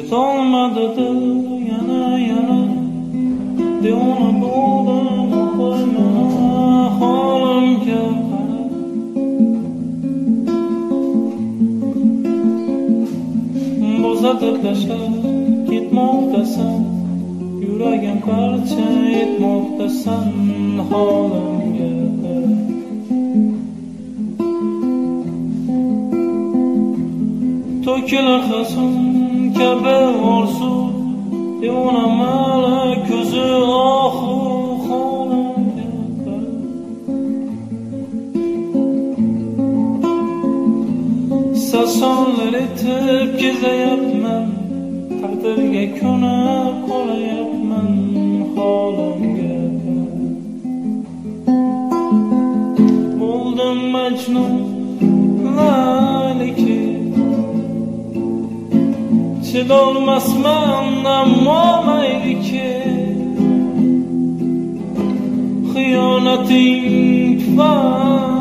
yetolmadi dil yana devona bo'ldim qo'ymana holimga qarab. Bo'zatib tashlab ketmoqdasan, yuragim parcha etmoqdasan holimga qarab. To'kilar hason kabi orzu, devona mala ko'zi ohu holimga qarab. Sasonlar etib kezayapman, taqdirga ko'nib qolayapman holimga qarab. Bo'ldim majnun layliki, chidolmasman ammo mayliki, xiyonating tufayli